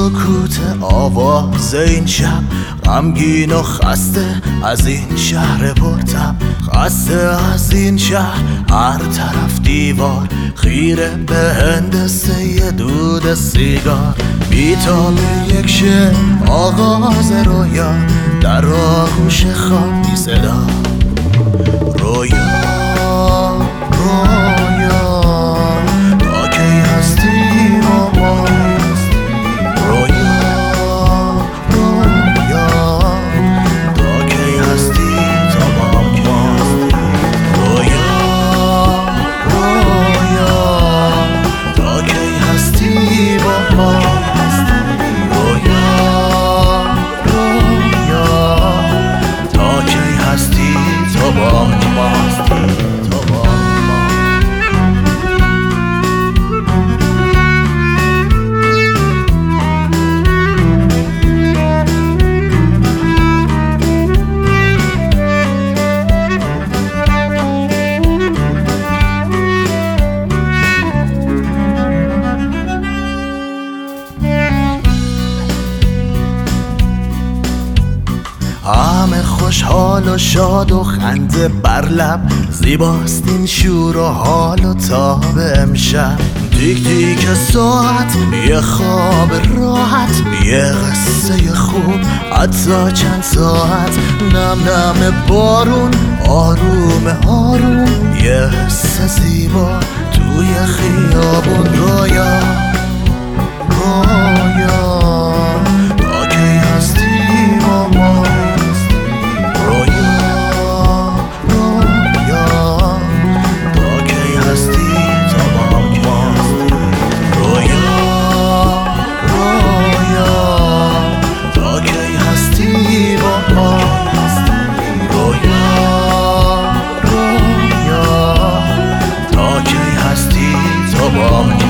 سکوت آواز این شب، غمگین و خسته از این شهر پرتب، خسته از این شهر، هر طرف دیوار خیره به هندسه دود سیگار. بیتاب یک شعر آغاز رویا، در آغوش خواب بی صدا. رویا رویا تا کی هستی با ما، رویا رویا تا کی هستی تا با ما، رویا رویا تا کی هستی با ما، رویا رویا تا کی هستی تا با ما. همه خوشحال و شاد و خنده بر لب، زیباست این شور و حال و تاب امشب. دیک دیک ساعت، یه خواب راحت، یه قصه خوب حتی چند ساعت. نم نم بارون آروم آروم، یه حس زیبا توی خیابون. رویا رویا تا کی هستی با ما، oh,